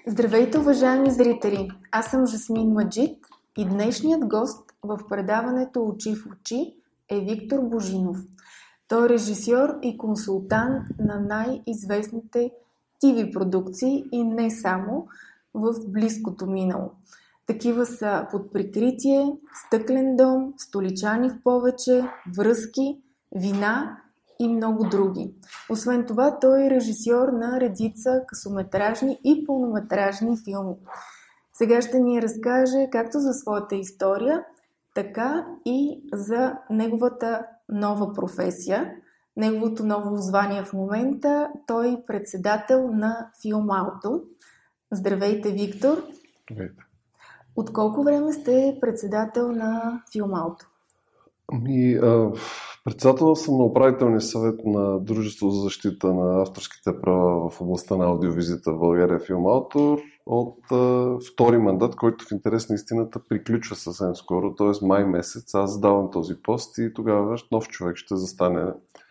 Здравейте, уважаеми зрители! Аз съм Жасмин Маджид и днешният гост в предаването "Очи в очи" е Виктор Божинов. Той е режисьор и консултант на най-известните ТВ продукции и не само в близкото минало. Такива са "Под прикритие", "Стъклен дом", "Столичани в повече", "Връзки", "Вина" и много други. Освен това, той е режисьор на редица късометражни и пълнометражни филми. Сега ще ни разкаже както за своята история, така и за неговата нова професия, неговото ново звание в момента. Той е председател на Филмауто. Здравейте, Виктор! Здравейте! От колко време сте председател на Филмауто? Председател съм на управителния съвет на Дружество за защита на авторските права в областта на аудиовизията в България, Филмаутор, от втори мандат, който в интерес на истината приключва съвсем скоро, т.е. май месец. Аз давам този пост и тогава нов човек ще застане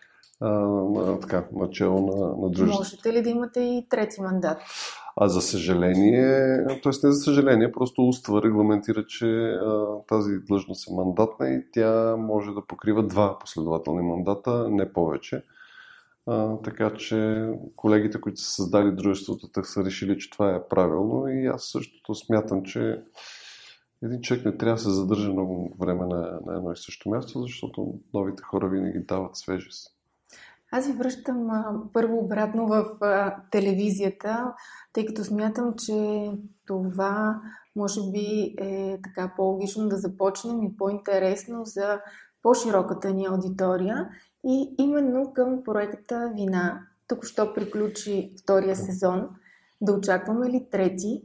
начало на дружеството. Можете ли да имате и трети мандат? За съжаление, т.е. не за съжаление, просто устава регламентира, че тази длъжност е мандатна и тя може да покрива 2 последователни мандата, не повече. Така че колегите, които са създали дружеството, так са решили, че това е правилно и аз същото смятам, че един човек не трябва да се задържа много време на едно и също място, защото новите хора винаги дават свежест. Аз ви връщам първо обратно в телевизията, тъй като смятам, че това може би е така по-логично да започнем и по-интересно за по-широката ни аудитория. И именно към проекта "Вина". Току-що приключи втория сезон. Да очакваме ли трети?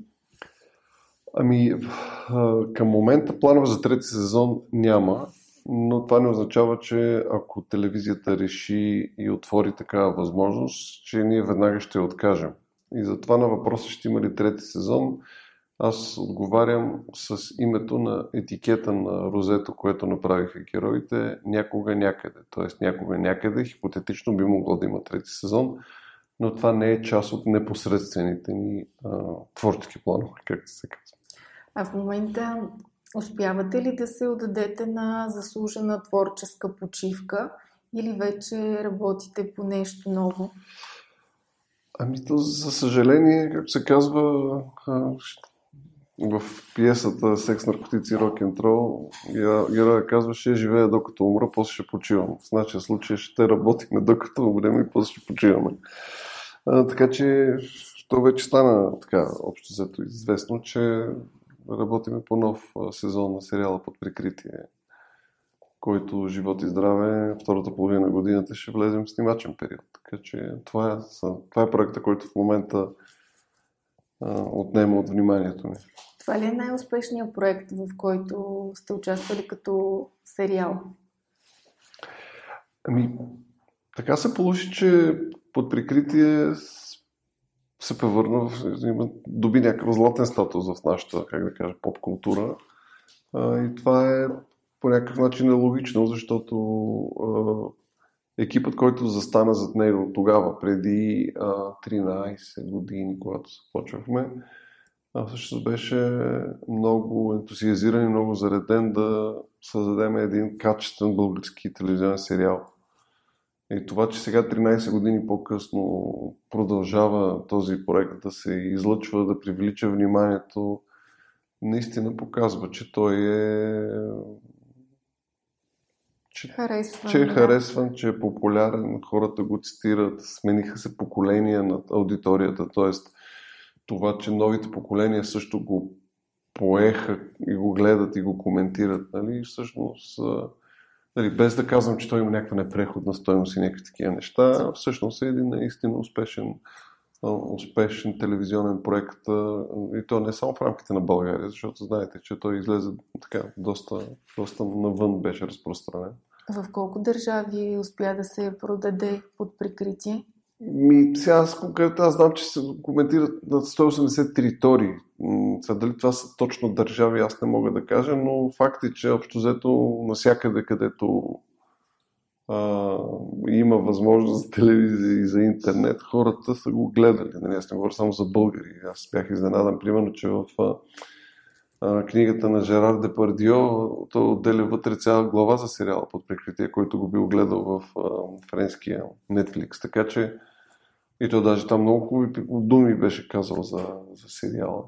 Към момента планове за трети сезон няма. Но това не означава, че ако телевизията реши и отвори такава възможност, че ние веднага ще я откажем. И затова на въпроса ще има ли трети сезон, аз отговарям с името на етикета на розето, което направиха героите, "Някога някъде". Тоест някога някъде хипотетично би могло да има трети сезон, но това не е част от непосредствените ни творчески планове, както се казва. А в момента успявате ли да се отдадете на заслужена творческа почивка или вече работите по нещо ново? За съжаление, както се казва в пиесата "Секс, наркотици, рок-н-рол", героя казваше: "Живея докато умра, после ще почивам". В нашия случай ще работим докато умрем и после ще почиваме. Така че то вече стана така общо взето известно, че работиме по нов сезон на сериала "Под прикритие", който, живот и здраве, втората половина на годината ще влезем в снимачен период. Така че това е проекта, който в момента отнема от вниманието ми. Това ли е най-успешният проект, в който сте участвали като сериал? Така се получи, че "Под прикритие" се превърна доби някакъв златен статус в нашата, поп-култура. И това е по някакъв начин логично, защото екипът, който застана зад него тогава, преди 13 години, когато започвахме, всъщност беше много ентусиазиран и много зареден да създадем един качествен български телевизионен сериал. И това, че сега 13 години по-късно продължава този проект да се излъчва, да привлича вниманието, наистина показва, че той е харесван, че е популярен, хората го цитират, смениха се поколения на аудиторията, т.е. това, че новите поколения също го поеха и го гледат и го коментират, всъщност, без да казвам, че той има някаква непреходна стойност и някакви такива неща, всъщност е един наистина успешен телевизионен проект, и то не само в рамките на България, защото знаете, че той излезе така доста навън, беше разпространен. В колко държави успя да се продаде "Под прикритие"? Сега аз знам, че се коментират на 180 територии. Дали това са точно държави, аз не мога да кажа, но факт е, че общо взето навсякъде, където има възможност за телевизия и за интернет, хората са го гледали. Нали, аз не говоря само за българи. Аз бях изненадан, примерно, че в книгата на Жерар Депардио той отделя вътре цяла глава за сериала Под прикритие, който го бил гледал в френския Netflix. Така че и той даже там много хубави думи беше казал за сериала.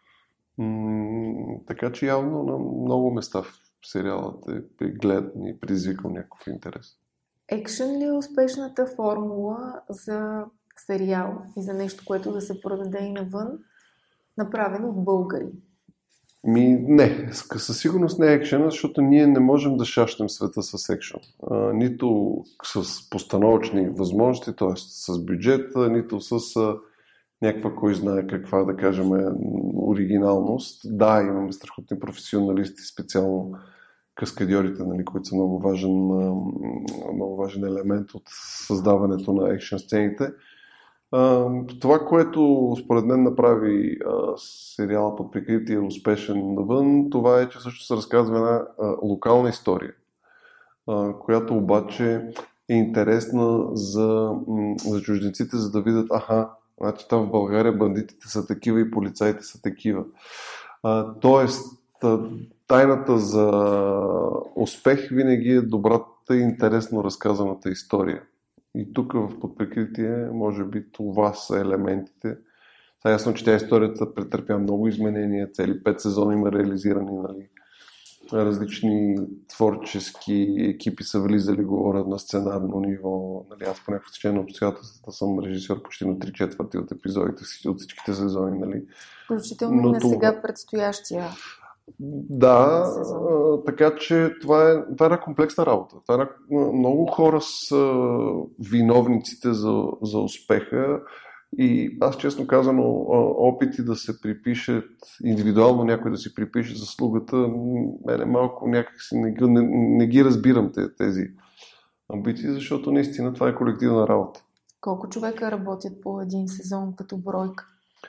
Така че явно на много места в сериалът е гледан и предизвикал някакъв интерес. Екшън ли е успешната формула за сериал и за нещо, което да се продаде и навън, направено от българи? Не, със сигурност не е екшън, защото ние не можем да шащем света с екшън. Нито с постановъчни възможности, т.е. с бюджет, нито с някаква, кой знае каква, да кажем, оригиналност. Да, имаме страхотни професионалисти, специално каскадьорите, нали, които са много важен елемент от създаването на екшън сцените. Това, което според мен направи сериала Под прикритие успешен навън, това е, че също се разказва една локална история, която обаче е интересна за чужденците, за да видят, значи там в България бандитите са такива и полицаите са такива. Тоест, тайната за успех винаги е добрата и интересно разказаната история. И тук в Под прикритие, може би, това са елементите. Сега ясно, че историята претърпя много изменения, цели 5 сезона има реализирани, нали. Различни творчески екипи са влизали, говорят на сценарно ниво. Нали, аз по някакво течение на обстоятелствата съм режисьор почти на 3/4 от епизодите от всичките сезони. Нали. Включително и на сега предстоящия. Да, така че това е една комплексна работа. Много хора са виновниците за успеха и аз честно казано опити да се припишат, индивидуално някой да си припише заслугата, мене малко някакси не ги разбирам тези амбиции, защото наистина това е колективна работа. Колко човека работят по един сезон като бройка?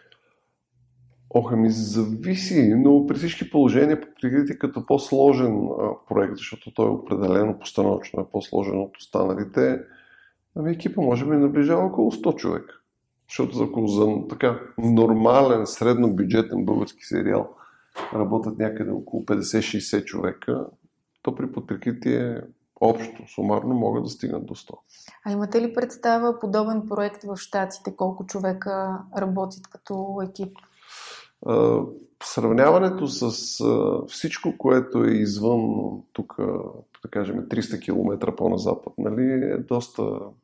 Зависи, но при всички положения прикритие като по-сложен проект, защото той е определено постановъчно е по-сложен от останалите. Екипа може би наближава около 100 човека. Защото за така нормален, среднобюджетен български сериал работят някъде около 50-60 човека, то при Под прикритие общо, сумарно могат да стигнат до 100. А имате ли представа подобен проект в Щатите? Колко човека работят като екип? Сравняването с всичко, което е извън тук, да кажем, 300 км по-на-запад, нали, е доста...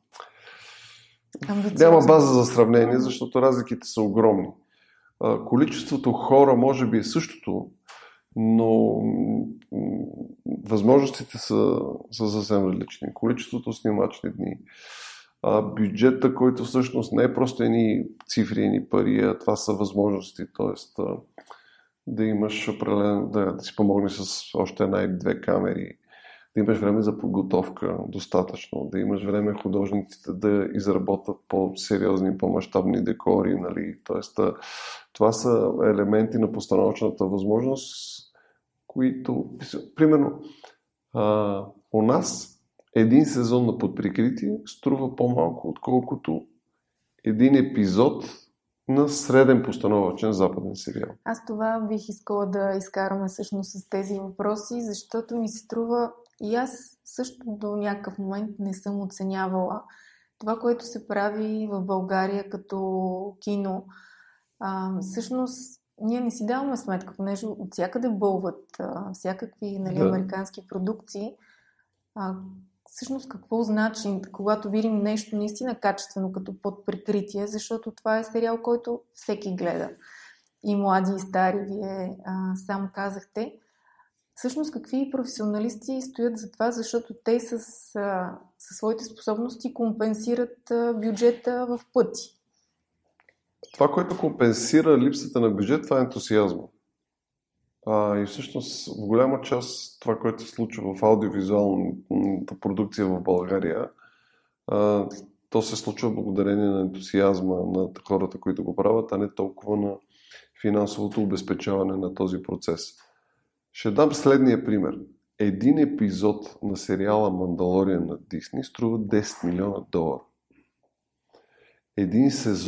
Няма база за сравнение, защото разликите са огромни. Количеството хора може би е същото, но възможностите са съвсем различни. Количеството снимачни дни, бюджета, който всъщност не е просто едни цифри, едни пари, а това са възможности, т.е. да имаш определен, да си помогнеш с още една или две камери, да имаш време за подготовка достатъчно, да имаш време художниците да изработят по-сериозни, по-мащабни декори, нали? Т.е. това са елементи на постановъчната възможност, които, примерно, у нас един сезон на Под прикритие струва по-малко, отколкото един епизод на среден постановъчен западен сериал. Аз това бих искала да изкараме всъщност с тези въпроси, защото ми се струва и аз също до някакъв момент не съм оценявала това, което се прави в България като кино. Всъщност ние не си даваме сметка, понеже от всякъде бълват всякакви американски продукции. Всъщност какво значи, когато видим нещо наистина качествено като Под прикритие, защото това е сериал, който всеки гледа. И млади, и стари, вие сам казахте. Всъщност какви професионалисти стоят за това, защото те със своите способности компенсират бюджета в пъти. Това, което компенсира липсата на бюджет, това е ентусиазма. И всъщност в голяма част това, което се случва в аудиовизуалната продукция в България, то се случва благодарение на ентусиазма на хората, които го правят, а не толкова на финансовото обезпечаване на този процес. Ще дам следния пример. един епизод на сериала Мандалориан на Дисни струва $10 милиона. Един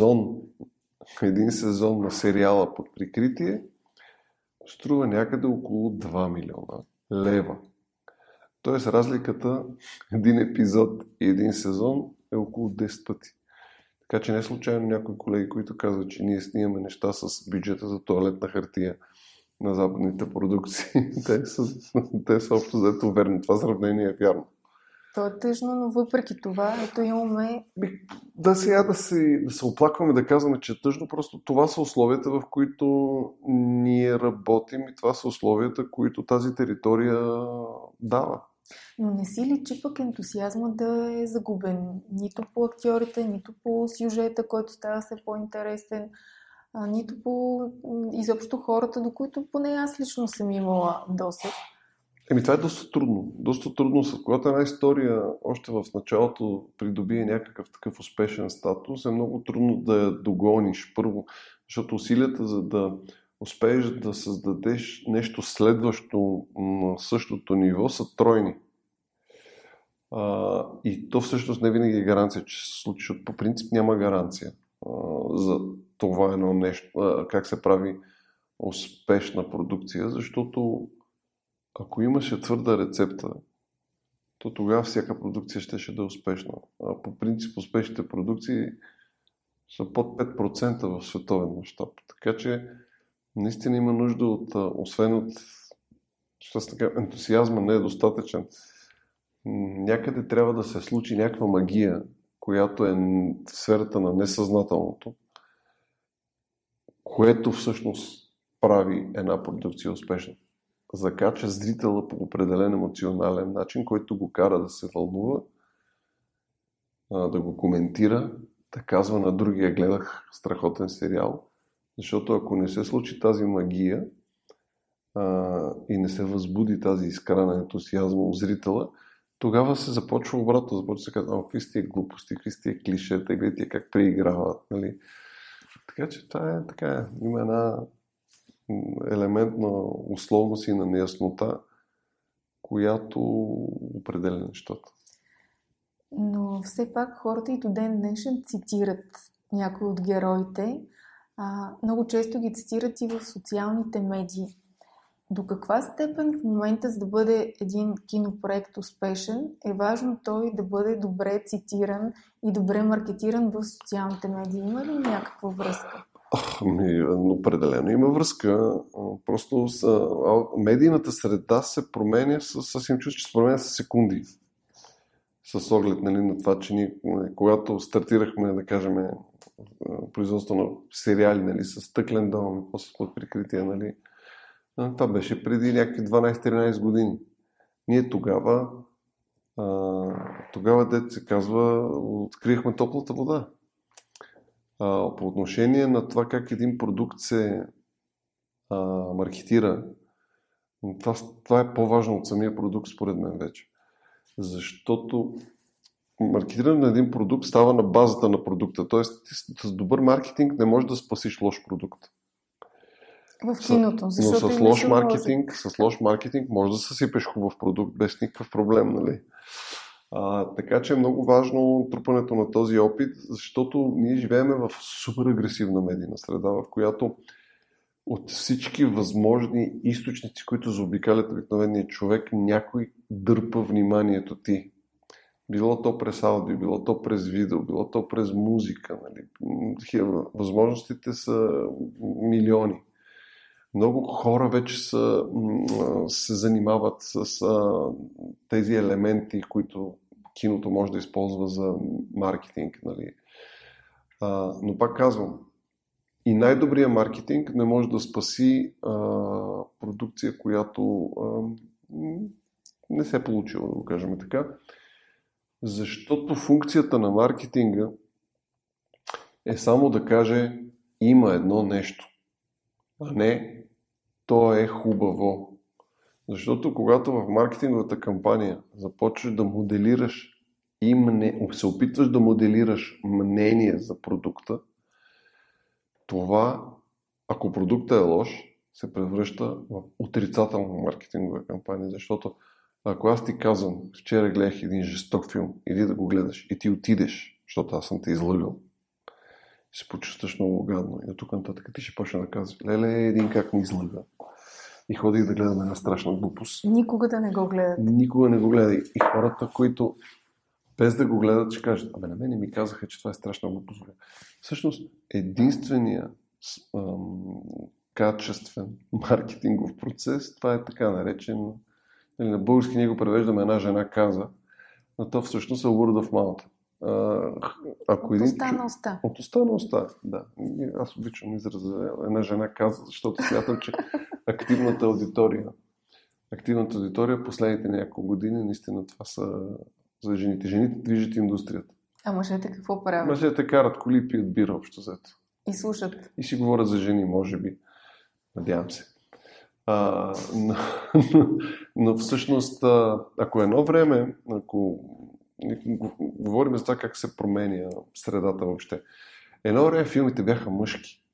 сезон на сериала под прикритие струва някъде около 2 милиона лева. Тоест разликата един епизод и един сезон е около 10 пъти. Така че не случайно някои колеги, които казват, че ние снимаме неща с бюджета за тоалетна хартия на западните продукции, те са общо взето верни. Това сравнение е вярно. То е тъжно, но въпреки това, ето имаме... Да, сега да се оплакваме, да казваме, че е тъжно, просто това са условията, в които ние работим и това са условията, които тази територия дава. Но не си личи пък ентусиазма да е загубен нито по актьорите, нито по сюжета, който става все по-интересен, нито по изобщо хората, до които поне аз лично съм имала досег. Това е доста трудно. Доста трудно. Когато една история още в началото придобие някакъв такъв успешен статус, е много трудно да я догониш първо, защото усилията за да успееш да създадеш нещо следващо на същото ниво са тройни. И то всъщност не винаги е гаранция, че се случи, защото по принцип няма гаранция за това едно нещо, как се прави успешна продукция, защото ако имаше твърда рецепта, то тогава всяка продукция щеше да е успешна. По принцип успешните продукции са под 5% в световен мащаб. Така че наистина има нужда освен от ентусиазма не е достатъчен. Някъде трябва да се случи някаква магия, която е в сферата на несъзнателното, което всъщност прави една продукция успешна. Закача зрителя по определен емоционален начин, който го кара да се вълнува, да го коментира, да казва на другия: гледах страхотен сериал. Защото ако не се случи тази магия и не се възбуди тази искра на ентусиазма у зрителя, тогава се започва обратно. Започва да се казва: какви сте глупости, какви сте клишета, гледайте как преиграват. Нали? Така че това е така. Има една елемент на условност и на неяснота, която определя нещата. Но все пак хората и до ден днешен цитират някои от героите. Много често ги цитират и в социалните медии. До каква степен в момента, за да бъде един кинопроект успешен, е важно той да бъде добре цитиран и добре маркетиран в социалните медии? Има ли някаква връзка? Определено има връзка. Просто медийната среда се променя съвсем чувство, че се променя с секунди. С оглед, нали, на това, че ние, когато стартирахме, да кажем, производство на сериали, нали, с Стъклен дом и после под прикритие, нали, това беше преди някакви 12-13 години. Ние тогава, дето се казва, открихме топлата вода. По отношение на това как един продукт се маркетира, това е по-важно от самия продукт, според мен вече. Защото маркетиране на един продукт става на базата на продукта. Тоест, с добър маркетинг не можеш да спасиш лош продукт. В киното. Но с лош маркетинг може да съсипеш хубав продукт без никакъв проблем, нали? Така че е много важно трупането на този опит, защото ние живеем в супер агресивна медийна среда, в която от всички възможни източници, които заобикалят обикновения човек, някой дърпа вниманието ти. Било то през аудио, било то през видео, било то през музика. Нали? Възможностите са милиони. Много хора вече се занимават с тези елементи, които киното може да използва за маркетинг. Нали? Но пак казвам, и най-добрият маркетинг не може да спаси продукция, която не се е получила, да го кажем така. Защото функцията на маркетинга е само да каже: има едно нещо, а не то е хубаво. Защото когато в маркетинговата кампания започваш да моделираш се опитваш да моделираш мнение за продукта, това, ако продуктът е лош, се превръща в отрицателна маркетингова кампания, защото Ако аз ти казвам, вчера гледах един жесток филм, иди да го гледаш и ти отидеш, защото аз съм те излъгал, се почувстваш много гадно. И от тук нататък ти ще почне да казваш, леле, един как ми излъга. И ходих да гледам една страшна глупост. Никога да не го гледат. Никога не го гледай. И хората, които без да го гледат, ще кажат, на мене ми казаха, че това е страшна глупост. Всъщност, единствения качествен маркетингов процес, това е така наречен, на български ние го превеждаме една жена каза, но то всъщност е word of mouth. От уста на уста. От уста на уста, да. Аз обичам израза една жена каза, защото смятам, че активната аудитория последните няколко години, наистина това са за жените. Жените движат индустрията. А мъжете какво правят? Мъжете карат коли и пият бира общо взето. И слушат. И си говорят за жени, може би. Надявам се. Но всъщност, ако едно време, ако говорим за това как се променя средата въобще, едно време филмите бяха мъжки.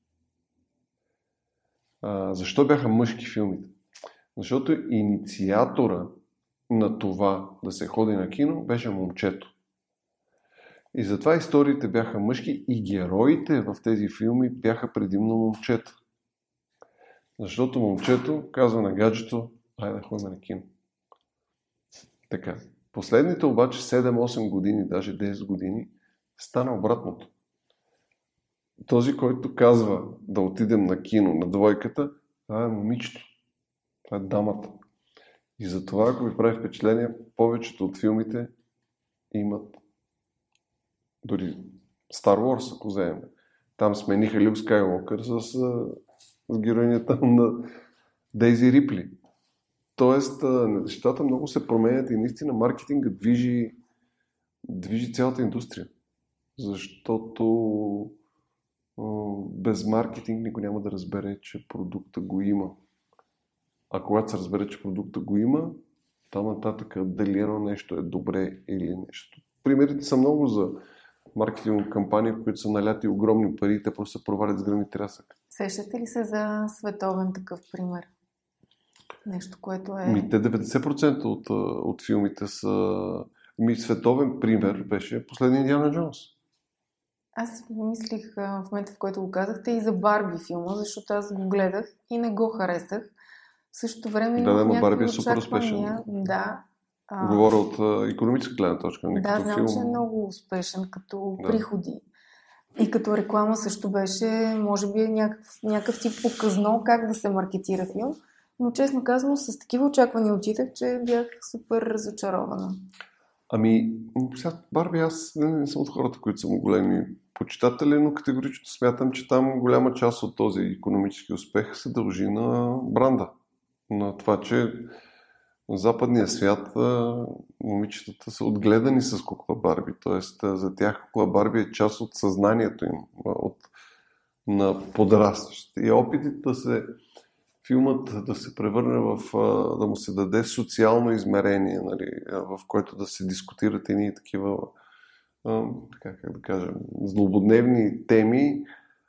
Защо бяха мъжки филмите? Защото инициатора на това да се ходи на кино беше момчето. И затова историите бяха мъжки и героите в тези филми бяха предимно момчета. Защото момчето казва на гаджето, айде да ходим на кино. Така. Последните обаче 7-8 години, даже 10 години, стана обратното. Този, който казва да отидем на кино, на двойката, това е момичето. Това е дамата. И затова, ако ви прави впечатление, повечето от филмите имат дори Star Wars, ако вземем. Там смениха Люк Скайуокър с героинята на Дейзи Рипли. Тоест, нещата много се променят и наистина маркетинга движи цялата индустрия. Защото без маркетинг никой няма да разбере, че продукта го има. А когато се разбере, че продукта го има, там нататък дали едно нещо е добре или нещо. Примерите са много за маркетингови кампании, в които са наляти огромни пари и те просто се провалят с гръм и трясък. Сещате ли се за световен такъв пример? Нещо, което е... Те 90% от филмите са... Световен пример беше последния Индиана Джонс. Аз мислих в момента, в който го казахте, и за Барби филма, защото аз го гледах и не го харесах. В същото време но Барби е супер успешен. Да. Говоря от икономическа гледна точка. Да, знам, че е много успешен като приходи. И като реклама също беше, може би, някакъв тип показно как да се маркетира филм. Но честно казано, с такива очаквания отчитах, че бях супер разочарована. Сега Барби, аз не съм от хората, които са му големи почитатели, но категорично смятам, че там голяма част от този икономически успех се дължи на бранда. На това, че в западния свят момичетата са отгледани с кукла Барби. Тоест за тях кукла Барби е част от съзнанието им, на подрастващите. И опитите филмът да се превърне да му се даде социално измерение, нали, в което да се дискутират едни такива, как да кажем, злободневни теми,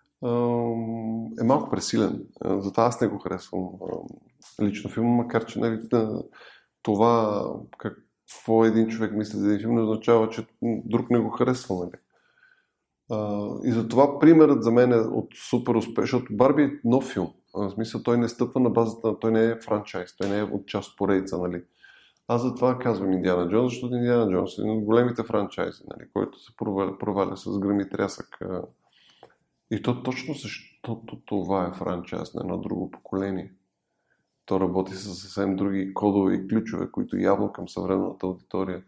е малко пресилен. Затова аз не го харесвам лично филма, макар че нали, това какво един човек мисли за един филм не означава, че друг не го харесва. Нали. И затова примерът за мен е от супер успех, защото Барби е нов филм. В смисъл, той не стъпва на базата, той не е франчайз, той не е от част поредица, нали. Аз затова казвам Индиана Джонс, защото Индиана Джонс е един от големите франчайзи, нали, който се проваля с гръм и трясък. И то точно защото това е франчайз на едно друго поколение. То работи с съвсем други кодове и ключове, които явно към съвременната аудитория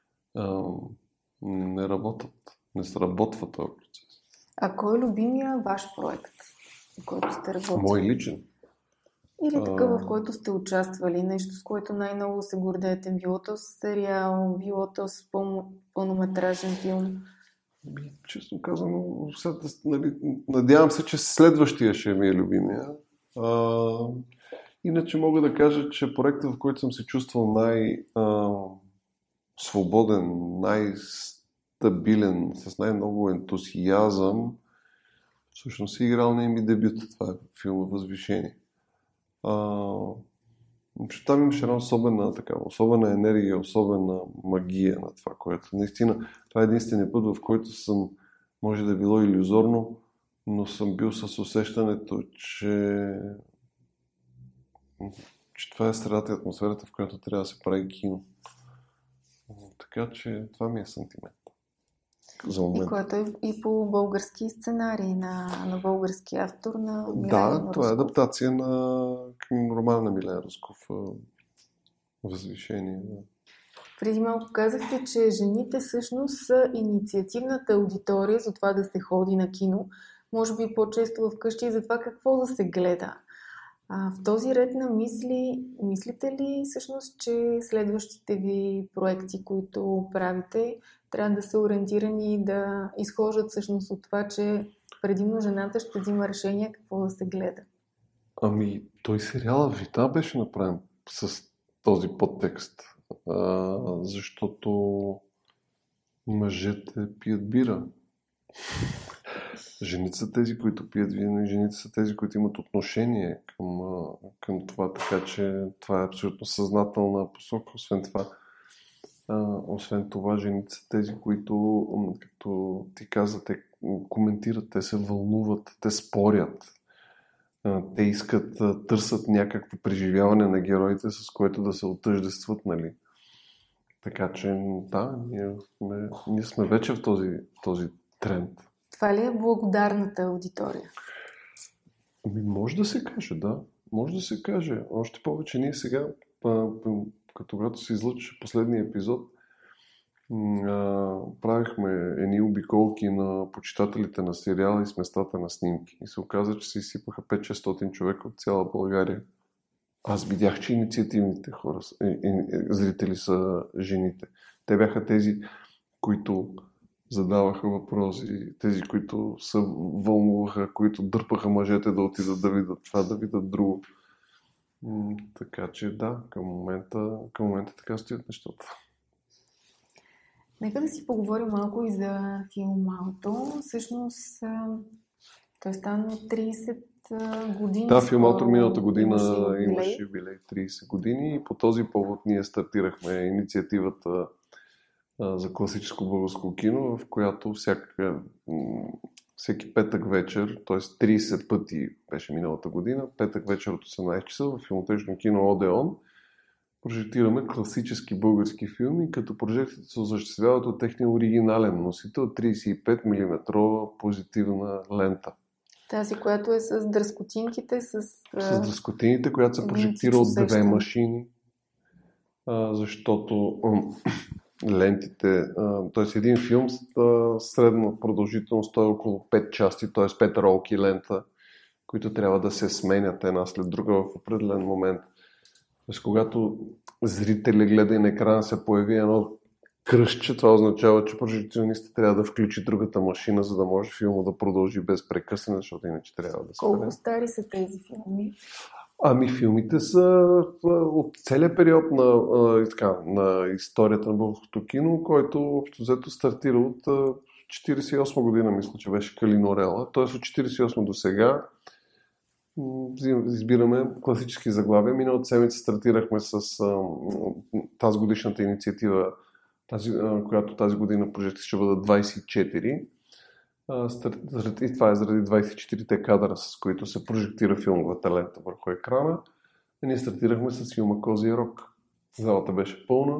не работят. Не сработва този процес. А кой е любимия ваш проект, в който сте работили? Мой личен. Или такъв, в който сте участвали? Нещо, с което най-много се гордеете? Било то с сериал, било то с пълнометражен филм? Честно казано, нали, надявам се, че следващия ще ми е любимия. Иначе мога да кажа, че проектът, в който съм се чувствал най-свободен, най-стабилен, с най-много ентусиазъм, всъщност е играл на ми дебют. Това е филма Възвишение. Че там имаше една особена енергия, особена магия на това, което наистина, това е единственият път, в който съм, може да е било илюзорно, но съм бил с усещането, че това е средата и атмосферата, в която трябва да се прави кино. Така че това ми е сантимент. За момент. И което е и по български сценарий на български автор на Милен Да, това е Русков. адаптация към романа на Милен Русков. Възвишение. Преди малко казахте, че жените всъщност са инициативната аудитория за това да се ходи на кино. Може би по-често вкъщи и за това какво да се гледа. В този ред на мисли, мислите ли всъщност, че следващите ви проекти, които правите, трябва да са ориентирани и да изхождат всъщност от това, че предимно жената ще взима решение какво да се гледа? Той сериала Вита беше направен с този подтекст, защото мъжете пият бира. Жените са тези, които пият вино и жените са тези, които имат отношение към това, така че това е абсолютно съзнателна посока. Освен това, жените са тези, които, като ти каза, те коментират, те се вълнуват, те спорят. Те искат, търсят някакво преживяване на героите, с което да се отъждестват, нали? Така че, да, ние сме вече в този тренд. Това ли е благодарната аудитория? Може да се каже, да. Може да се каже. Още повече ние сега, когато се излъчи последния епизод, правихме едни обиколки на почитателите на сериала и с местата на снимки. И се оказа, че се изсипаха 5-600 човека от цяла България. Аз видях, че инициативните хора, зрители са жените. Те бяха тези, които задаваха въпроси, тези, които се вълнуваха, които дърпаха мъжете да отидат да видят това, да видят друго. Така че да, към момента така стоят нещата. Нека да си поговорим малко и за филм Малто. Всъщност, той стана 30 години. Да, филм Малто миналата година имаше юбилей 30 години и по този повод ние стартирахме инициативата за класическо българско кино, в която всеки петък вечер, т.е. 30 пъти беше миналата година, петък вечер от 18 часа в филмотечно кино Одеон прожектираме класически български филми, като прожекциите се осъществяват от техния оригинален носител 35 мм позитивна лента. Тази, която е с дръскотинките, с дръскотините, която се прожектира от две машини, защото лентите, т.е. един филм средна продължителност е около 5 части, т.е. 5 ролки лента, които трябва да се сменят една след друга в определен момент. Тоест, когато зрителя гледа и на екрана се появи едно кръстче, това означава, че прожекционистът трябва да включи другата машина, за да може филма да продължи без прекъсване, защото иначе трябва да спре. Колко стари са тези филми? Филмите са от целия период на историята на българското кино, който общо взето стартира от 1948 година, мисля, че беше Калинорела. Т.е. от 1948 до сега избираме класически заглавия. Миналата седмица стартирахме с тази годишната инициатива, която тази година прожекти ще бъдат 24. И това е заради 24-те кадра, с които се прожектира филмовата лента върху екрана. И ние стартирахме с филма Козия рог. Залата беше пълна.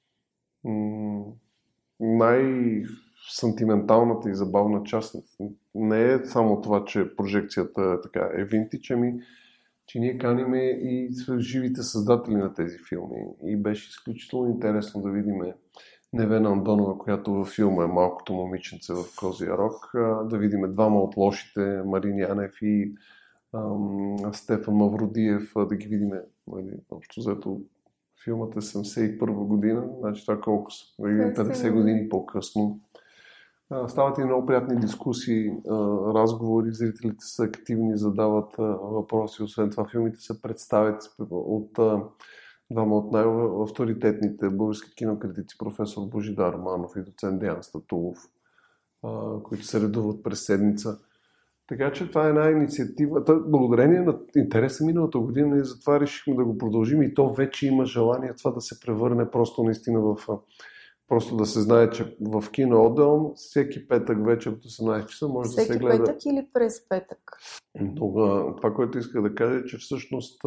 Най-сантименталната и забавна част не е само това, че прожекцията е винтич, че ние каниме и живите създатели на тези филми. И беше изключително интересно да видим Невена Андонова, която във филма е малкото момиченце в Козия рог, да видим двама от лошите, Марин Янев и Стефан Мавродиев, да ги видим. Общо взето филмът е 71 година, значи това колко са? 50 години по-късно. Стават и много приятни дискусии, разговори, зрителите са активни, задават въпроси. Освен това, филмите се представят от двама от най-авторитетните български кинокритици, професор Божидар Романов и доцент Деян Статулов, които се редуват през седмица. Така че това е една инициатива. Благодарение на интереса миналата година и затова решихме да го продължим и то вече има желание това да се превърне просто наистина в... Просто да се знае, че в кино Одеон всеки петък вечер от 18 часа може да се гледа... Всеки петък или през петък? Но, това, което исках да кажа, е, че всъщност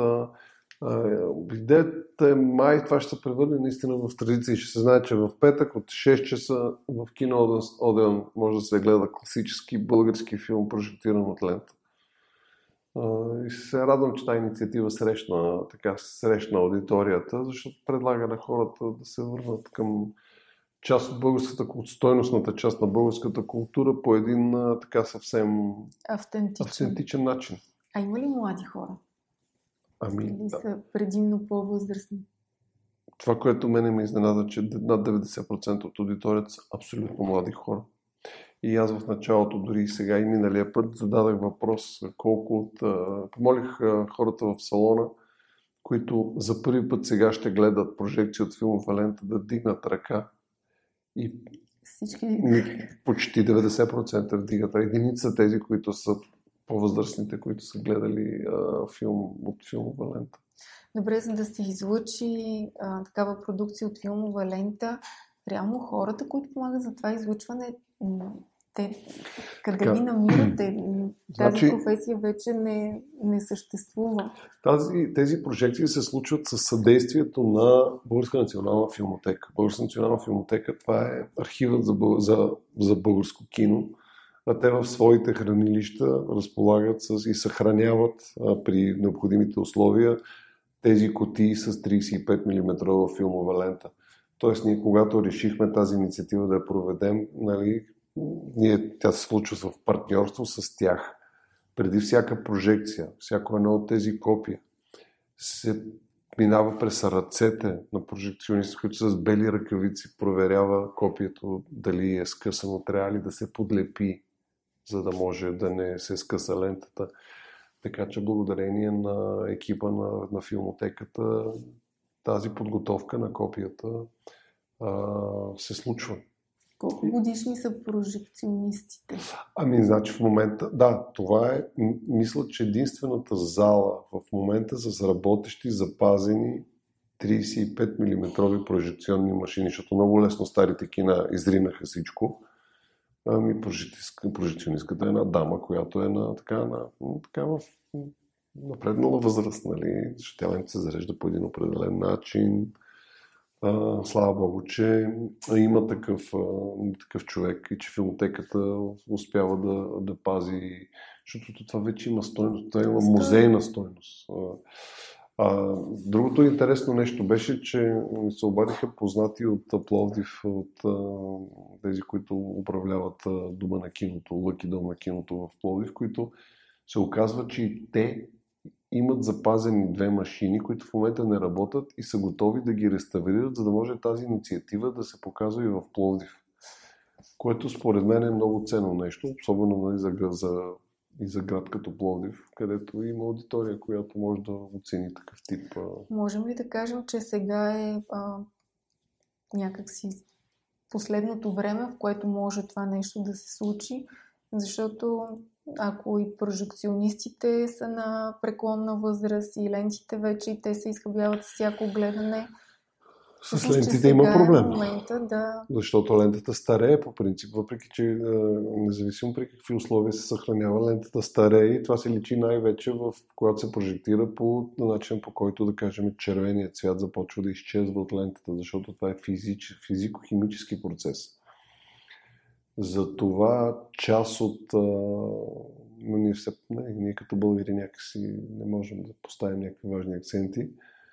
идеята е май това ще се превърне наистина в традиция и ще се знае, че в петък от 6 часа в кино Одеон може да се гледа класически български филм, прожектиран от лента. И се радвам, че тази инициатива срещна аудиторията, защото предлага на хората да се върнат към част от българската, стойностната част на българската култура по един така съвсем автентичен начин. А има ли млади хора? Или са предимно по-възрастни? Това, което мене ме изненада, че над 90% от аудиторията са абсолютно млади хора. И аз в началото, дори и сега и миналия път, зададах въпрос помолих хората в салона, които за първи път сега ще гледат прожекция от филмова лента, да дигнат ръка. И почти 90% вдигат. Единица тези, които са по-възрастните, които са гледали филм от филмова лента. Добре, за да се излъчи такава продукция от филмова лента, реално хората, които помагат за това излъчване, те къде ви намирате? Тази професия вече не съществува. Тези прожекции се случват със съдействието на Българска национална филмотека. Българска национална филмотека, това е архивът за българско кино. А те в своите хранилища разполагат и съхраняват при необходимите условия тези кутии с 35 мм филмова лента. Тоест, ние когато решихме тази инициатива да я проведем, тя се случва в партньорство с тях. Преди всяка прожекция, всяко едно от тези копия се минава през ръцете на прожекциониста, които с бели ръкавици проверява копието дали е скъсано, трябва ли да се подлепи, за да може да не се скъса лентата. Така че благодарение на екипа на филмотеката тази подготовка на копията се случва. Колко годишни са прожекционистите? Значи в момента, това е, мисля, че единствената зала в момента с работещи, запазени 35 мм прожекционни машини, защото много лесно старите кина изринаха всичко. Прожекционистката е една дама, която е на напреднала възраст, нали? Защото тя се зарежда по един определен начин. Слава Богу, че има такъв човек и че филмотеката успява да пази, защото това вече има стойност, това има музейна стойност. Другото интересно нещо беше, че се обадиха познати от Пловдив, от тези, които управляват дома на киното, Лъки дом на киното в Пловдив, които се оказва, че и те имат запазени 2 машини, които в момента не работят и са готови да ги реставрират, за да може тази инициатива да се показва и в Пловдив. Което според мен е много ценно нещо, особено за град като Пловдив, където има аудитория, която може да оцени такъв тип. Можем ли да кажем, че сега е някакси последното време, в което може това нещо да се случи? Защото ако и прожекционистите са на преклонна възраст и лентите вече и те се изхъбяват с всяко гледане, с лентите има проблем. Да. Защото лентата старее по принцип, въпреки че независимо при какви условия се съхранява, лентата старее и това се личи най-вече когато се прожектира по начин, по който, да кажем, червеният цвят започва да изчезва от лентата, защото това е физико-химически процес. Затова част от... ние като българи някакси не можем да поставим някакви важни акценти.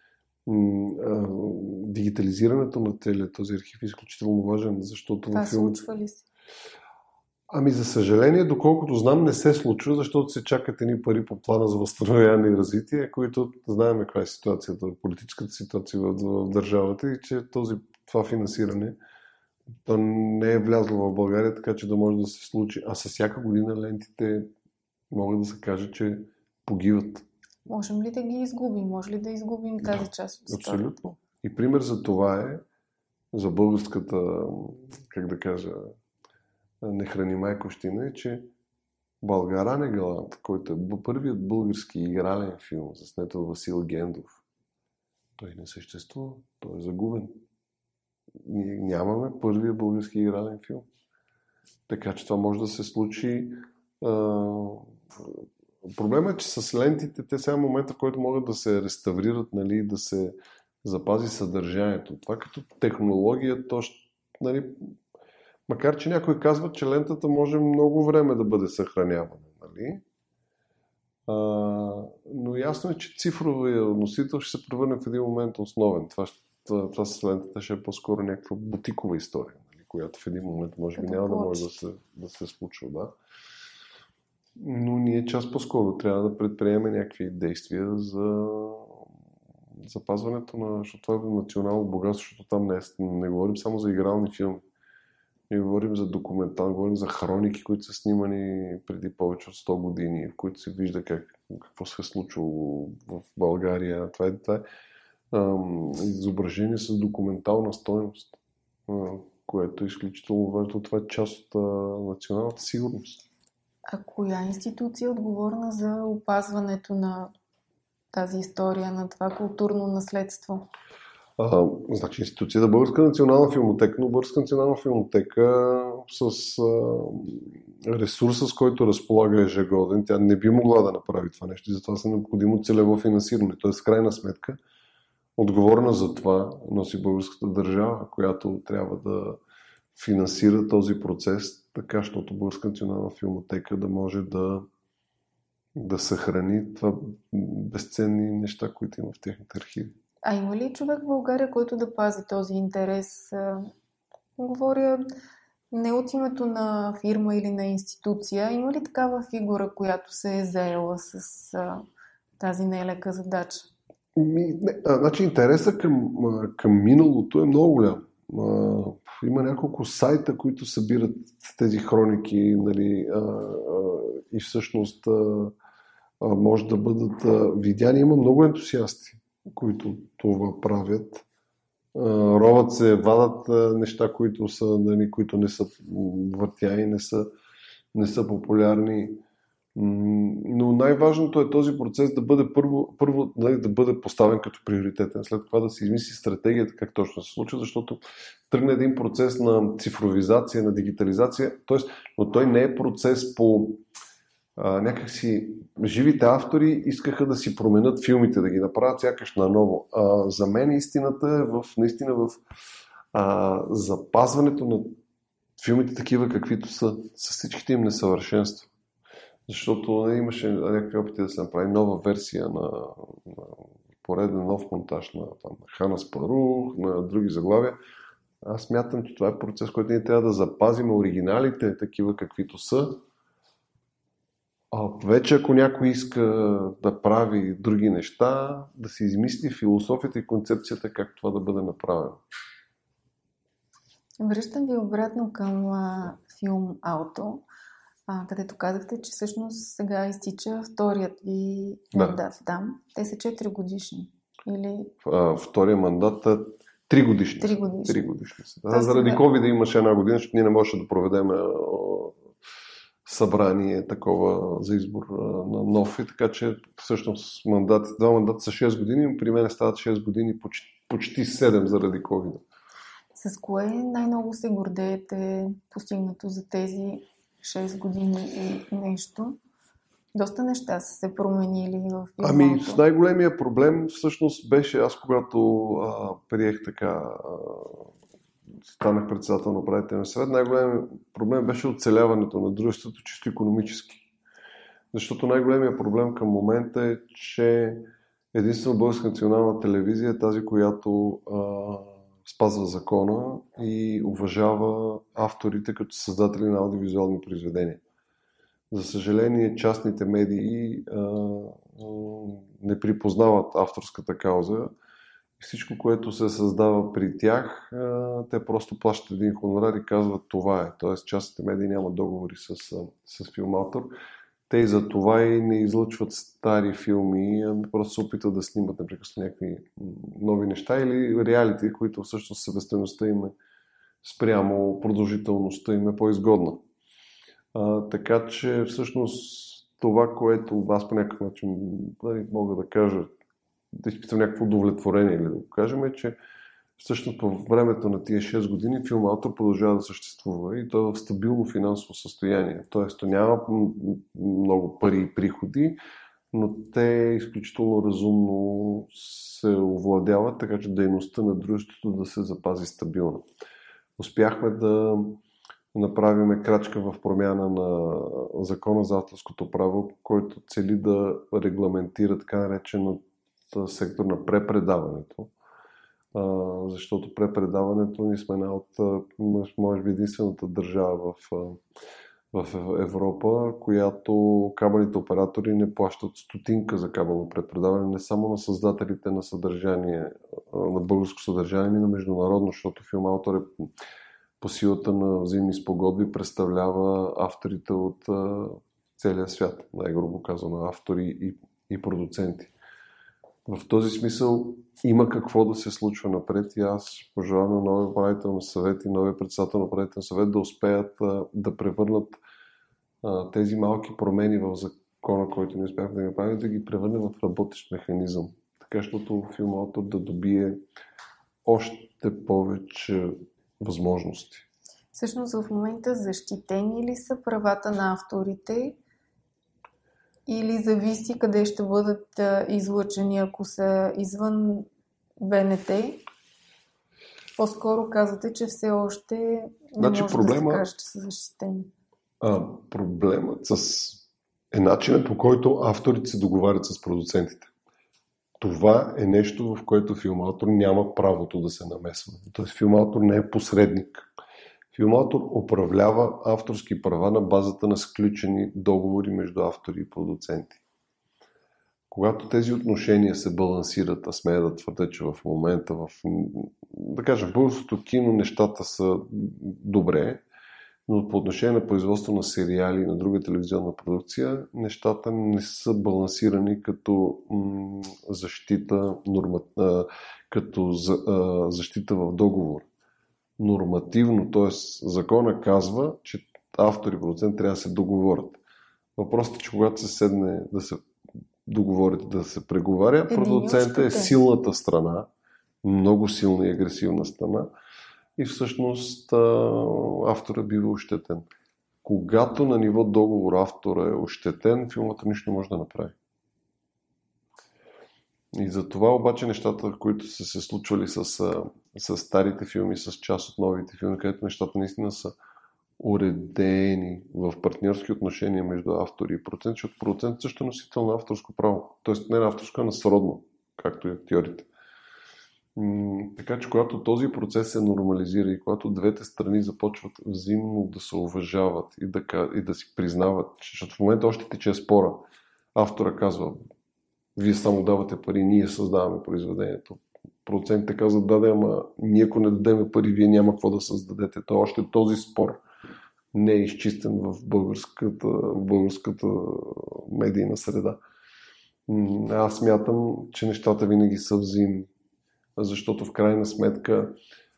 Дигитализирането на целия този архив е изключително важен, защото... Това случва ли се? За съжаление, доколкото знам, не се случва, защото се чакат едни пари по плана за възстановяване и развитие, които знаем каква е ситуацията, политическата ситуация в държавата и че това финансиране то не е влязло в България, така че да може да се случи. А със всяка година лентите могат да се каже, че погиват. Можем ли да ги изгубим? Може ли да изгубим тази част от историята? Абсолютно. И пример за това е за българската, не храни майковщина, е, че Българане Галант, който е първият български игрален филм, заснет от Васил Гендов. Той не съществува, той е загубен. Ние нямаме първия български игрален филм. Така че това може да се случи. Проблемът е, че с лентите, те сега момента, в който могат да се реставрират, нали, да се запази съдържанието. Това като технология, нали, макар че някой казва, че лентата може много време да бъде съхранявана. Нали? Но ясно е, че цифровия носител ще се превърне в един момент основен. Това с лентата ще е по-скоро някаква бутикова история, нали? Която в един момент може би няма да може да се случва. Да? Но ние част по-скоро трябва да предприемем някакви действия за запазването на, защото това е национално богатство, защото там не говорим само за игрални филми. Ние говорим за документални, говорим за хроники, които са снимани преди повече от 100 години, в които се вижда какво се е случило в България. Това е изображение с документална стойност, което е изключително важно. Това е част от националната сигурност. А коя институция е отговорна за опазването на тази история, на това културно наследство? Значи институцията Българска национална филмотека, но Българска национална филмотека с ресурса, с който разполага ежегоден, тя не би могла да направи това нещо и затова са необходимо целево финансиране. Тоест, в крайна сметка, отговорна за това носи българската държава, която трябва да финансира този процес, така, защото Българска национална филмотека да може да съхрани това безценни неща, които има в техните архиви. А има ли човек в България, който да пази този интерес? Говоря не от името на фирма или на институция. Има ли такава фигура, която се е заела с тази нелека задача? Значи интересът към миналото е много голям. Има няколко сайта, които събират тези хроники, нали, и всъщност може да бъдат видяни. Има много ентусиасти, които това правят. Роват се, вадат неща, които не са въртяни, не са популярни. Но най-важното е този процес да бъде първо да бъде поставен като приоритетен. След това да се измисли стратегията как точно се случва, защото тръгне един процес на цифровизация, на дигитализация, но той не е процес по някакси запазените автори искаха да си променят филмите, да ги направят сякаш наново. За мен истината е наистина в запазването на филмите такива, каквито са, с всичките им несъвършенства. Защото имаше някакви опити да се направи нова версия на пореден нов монтаж на Хана Спарух, на други заглавия. Аз смятам, че това е процес, който ние трябва да запазим оригиналите, такива каквито са. Вече ако някой иска да прави други неща, да се измисли философията и концепцията как това да бъде направено. Връщам ви обратно към филм Ауто, където казахте, че всъщност сега изтича вторият ви мандат там. Те са 4 годишни. Или... Втория мандат е 3 годишни. 3 годишни. Заради COVID имаше една година, защото ние не можеше да проведем събрание такова за избор на нов. И така че всъщност два мандата са 6 години, при мен стават 6 години, почти 7 заради COVID. С кое най-много се гордеете постигнато за тези 6 години и нещо? Доста неща са се променили в филмото. С най-големия проблем всъщност беше аз, когато приех станах председател на управителния съвет, най-големият проблем беше оцеляването на дружеството чисто икономически. Защото най-големият проблем към момента е, че единствено Българска национална телевизия е тази, която спазва закона и уважава авторите като създатели на аудиовизуални произведения. За съжаление, частните медии не припознават авторската кауза и всичко, което се създава при тях, те просто плащат един хонорар и казват това е. Тоест, частните медии нямат договори с филматор. Те и за това и не излъчват стари филми, просто се опитват да снимат непрекъснато някакви нови неща или реалити, които всъщност себестойността им е спрямо продължителността им е по-изгодна. Така че всъщност това, което аз по някакъв начин мога да кажа, да изпитам някакво удовлетворение или да го кажем, е, че всъщност по времето на тия 6 години филмаутор продължава да съществува и той е в стабилно финансово състояние. Тоест, няма много пари и приходи, но те изключително разумно се овладяват, така че дейността на дружеството да се запази стабилна. Успяхме да направим крачка в промяна на закона за авторското право, който цели да регламентира така наречената сектор на препредаването. Защото препредаването ние сме една от, може би, единствената държава в Европа, която кабелните оператори не плащат стотинка за кабелно препредаване, не само на създателите на съдържание, на българско съдържание, но и на международно, защото филмаутор е по силата на взаимни спогодби представлява авторите от целия свят, най-грубо казано, автори и продуценти. В този смисъл има какво да се случва напред и аз пожелавам на новия управителен съвет и новия председател на управителен съвет да успеят да превърнат тези малки промени в закона, който не успяхме да направим, да ги превърнем в работещ механизъм. Така, защото филмаутор да добие още повече възможности. Всъщност в момента защитени ли са правата на авторите или зависи къде ще бъдат излъчени, ако са извън БНТ? По-скоро казвате, че все още не може да се каже, че са защитени. Проблемът е начинът, по който авторите се договарят с продуцентите. Това е нещо, в което филмаутор няма правото да се намесва. Тоест филмаутор не е посредник. Филмаутор управлява авторски права на базата на сключени договори между автори и продуценти. Когато тези отношения се балансират, а смея да твърдя, че в момента, да кажем, в българското кино нещата са добре, но по отношение на производство на сериали и на друга телевизионна продукция, нещата не са балансирани като защита, като защита в договор. Нормативно, т.е. закона казва, че автор и продуцент трябва да се договорят. Въпросът е, че когато се седне да се договорят, да се преговаря, продуцентът е силната страна, много силна и агресивна страна и всъщност авторът бива ощетен. Когато на ниво договор автора е ощетен, филмата нищо не може да направи. И за това обаче нещата, които са се случвали с старите филми, с част от новите филми, където нещата наистина са уредени в партньорски отношения между автори и продуцент, защото продуцент също е носител на авторско право. Тоест не на авторско, а на сродно, както и актьорите. Така че когато този процес се нормализира и когато двете страни започват взаимно да се уважават и да си признават, защото в момента още тече спора, автора казва: вие само давате пари, ние създаваме произведението. Продуцентите казват: да, ама ние ако не дадем пари, вие няма какво да създадете. То още този спор не е изчистен в българската медийна среда. Аз смятам, че нещата винаги са взаимни, защото в крайна сметка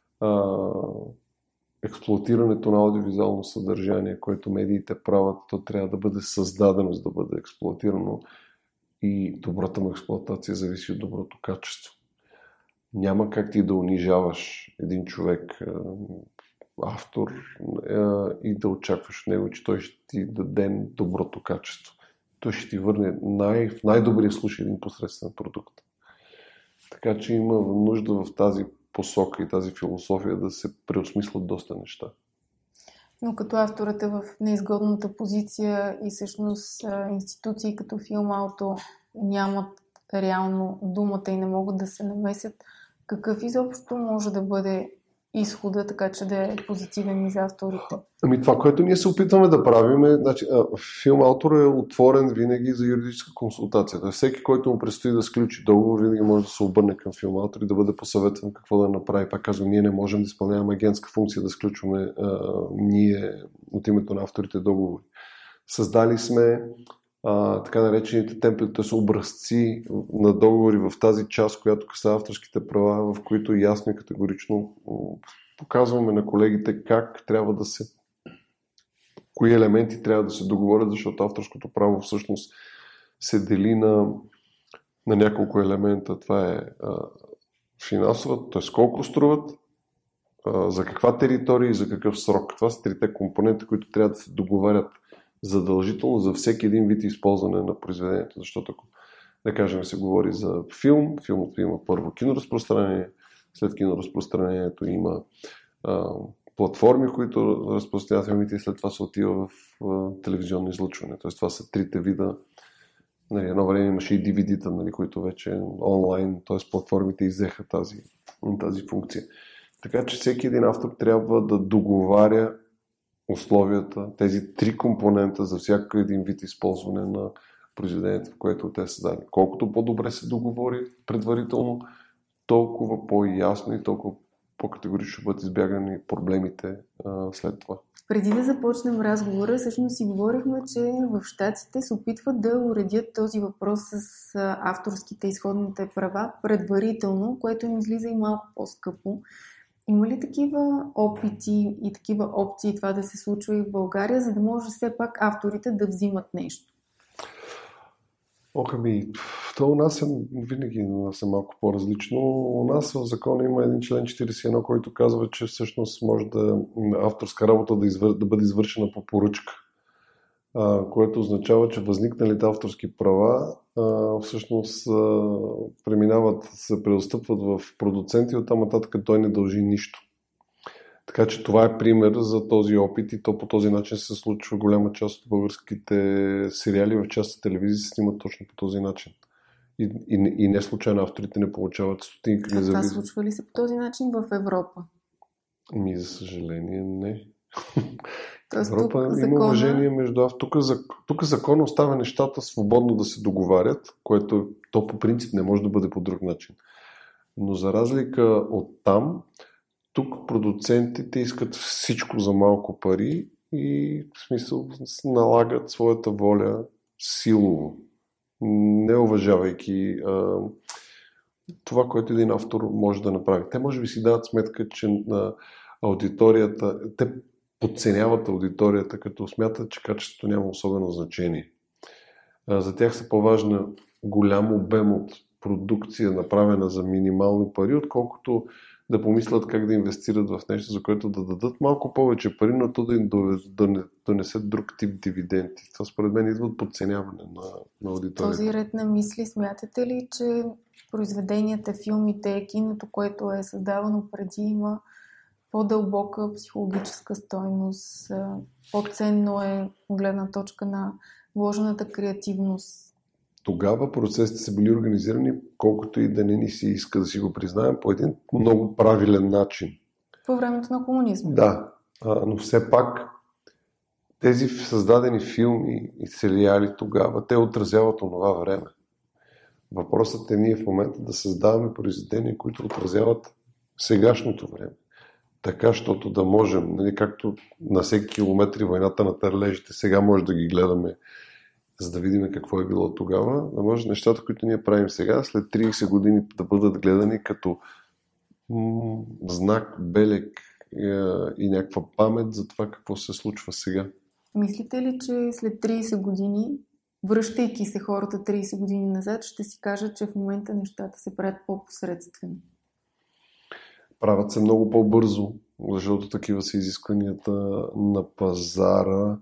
експлоатирането на аудиовизуално съдържание, което медиите правят, то трябва да бъде създадено, за да бъде експлоатирано. И добрата му експлоатация зависи от доброто качество. Няма как ти да унижаваш един човек, автор, и да очакваш от него, че той ще ти даде доброто качество. Той ще ти върне в най-добрия случай един посредствен продукт. Така че има нужда в тази посока и тази философия да се преосмислят доста неща. Но като авторът е в неизгодната позиция и всъщност институции като филмауто нямат реално думата и не могат да се намесят, какъв изобщо може да бъде изхода, така че да е позитивен и за авторите? Това, което ние се опитваме да правим е, филмаутор е отворен винаги за юридическа консултация. Тоест, всеки, който му предстои да сключи договор, винаги може да се обърне към филмаутор и да бъде посъветван какво да направи. Пак казвам, ние не можем да изпълняваме агентска функция, да сключваме ние от името на авторите договори. Създали сме така наречените темплети, т.е. образци на договори в тази част, която касае авторските права, в които ясно и категорично показваме на колегите как трябва да се кои елементи трябва да се договорят, защото авторското право всъщност се дели на няколко елемента. Това е финансовата, т.е. колко струват, за каква територия и за какъв срок. Това са трите компонента, които трябва да се договарят задължително за всеки един вид използване на произведението, защото ако, да кажем, се говори за филм, филмът има първо киноразпространение, след киноразпространението има платформи, които разпространяват филмите и след това се отива в телевизионно излъчване. Тоест това са трите вида. Нали, едно време имаше и DVD-та, нали, които вече онлайн, т.е. платформите иззеха тази функция. Така че всеки един автор трябва да договаря условията, тези три компонента за всяка един вид използване на произведението, в което те са дадени. Колкото по-добре се договори предварително, толкова по-ясно и толкова по-категорично ще бъдат избягани проблемите след това. Преди да започнем разговора, всъщност си говорихме, че в щатите се опитват да уредят този въпрос с авторските изходните права предварително, което им излиза и малко по-скъпо. Има ли такива опити и такива опции това да се случва и в България, за да може все пак авторите да взимат нещо? То у нас винаги малко по-различно. У нас в закона има един член 41, който казва, че всъщност може авторска работа да бъде извършена по поръчка, което означава, че възникналите авторски права всъщност се преотстъпват в продуценти и оттам нататък той не дължи нищо. Така че това е пример за този опит и то по този начин се случва. Голяма част от българските сериали в част от телевизия се снимат точно по този начин. И не случайно авторите не получават стотинка. Това случва ли се по този начин в Европа? За съжаление не. Тоест, Европа има уважение между тук закон оставя нещата свободно да се договарят, което то по принцип не може да бъде по друг начин. Но за разлика от там, тук продуцентите искат всичко за малко пари и в смисъл налагат своята воля силово, не уважавайки това, което един автор може да направи. Те може би си дават сметка, че на аудиторията, те подценяват аудиторията, като смятат, че качеството няма особено значение. За тях са по-важна голям обем от продукция, направена за минимални пари, отколкото да помислят как да инвестират в нещо, за което да дадат малко повече пари, но то да им донесат друг тип дивиденти. Това според мен идва от подценяване на аудиторията. Този ред на мисли, смятате ли, че произведенията, филмите, киното, което е създавано преди, има по-дълбока психологическа стойност, по-ценно е гледна точка на вложената креативност? Тогава процесите са били организирани, колкото и да не ни се иска да си го признаем, по един много правилен начин. По времето на комунизма. Да, но все пак тези създадени филми и сериали тогава, те отразяват онова време. Въпросът е ние в момента да създаваме произведения, които отразяват сегашното време. Така, защото да можем, нали, както на всеки километри войната на търлежите, сега може да ги гледаме, за да видим какво е било тогава, да може нещата, които ние правим сега, след 30 години да бъдат гледани като знак, белег и някаква памет за това какво се случва сега. Мислите ли, че след 30 години, връщайки се хората 30 години назад, ще си кажат, че в момента нещата се правят по-посредствени? Правят се много по-бързо, защото такива са изискванията на пазара.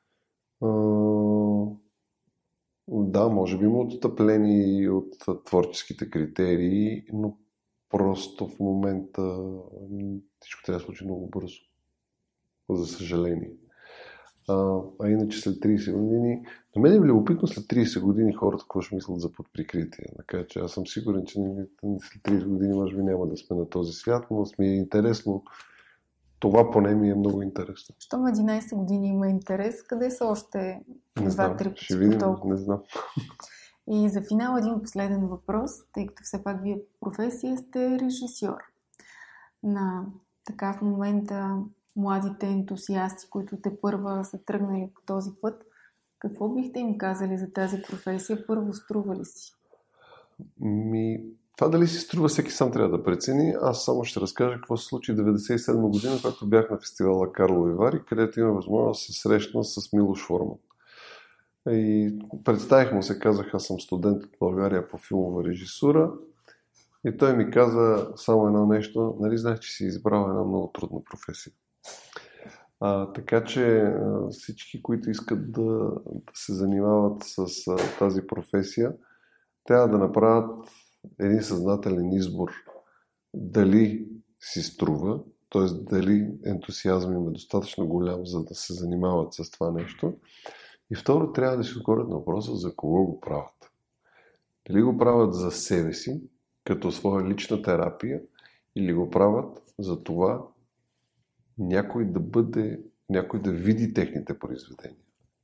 Да, може би има отстъпление от творческите критерии, но просто в момента всичко трябва да случи много бързо. За съжаление. А иначе след 30 години... На мен е любопитно след 30 години хората какво ще мислят за подприкритие. Така че аз съм сигурен, че след 30 години може би няма да сме на този свят, но ми е интересно. Това поне ми е много интересно. Щом 11 години има интерес, къде са още 2-3 пъти? Ще видим, не знам. И за финал един последен въпрос, тъй като все пак вие по професия сте режисьор. На така в момента младите ентусиасти, които те първа са тръгнали по този път, какво бихте им казали за тази професия? Първо, струва ли си? Това дали си струва, всеки сам трябва да прецени. Аз само ще разкажа какво се случи 1997 година, когато бях на фестивала Карлови Вари, където има възможност да се срещна с Милош Форман. И представих му се, казах, аз съм студент от България по филмова режисура. И той ми каза само едно нещо, нали знаеш, че си избрал една много трудна професия. Така че всички, които искат да се занимават с тази професия, трябва да направят един съзнателен избор дали си струва, т.е. дали ентусиазъм им е достатъчно голям, за да се занимават с това нещо. И второ, трябва да си отговорят на въпроса за кого го правят. Дали го правят за себе си, като своя лична терапия, или го правят за това някой да види техните произведения.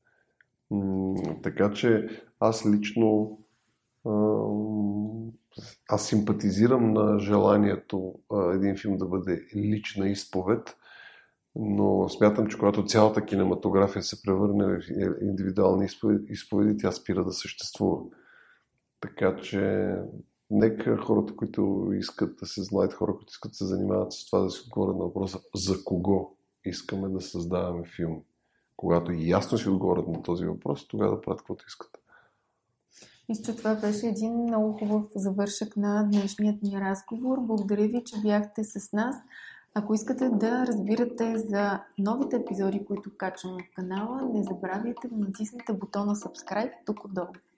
Така че аз лично аз симпатизирам на желанието един филм да бъде лична изповед, но смятам, че когато цялата кинематография се превърне в индивидуални изповеди, тя спира да съществува. Така че нека хората, които искат да се знаят, хора, които искат да се занимават с това, да си отговорят на въпроса за кого искаме да създаваме филм. Когато ясно си отговорят на този въпрос, тогава да правят каквото искат. Мисля, че това беше един много хубав завършък на днешният ни разговор. Благодаря ви, че бяхте с нас. Ако искате да разбирате за новите епизоди, които качваме в канала, не забравяйте да натиснете бутона Subscribe тук отдолу.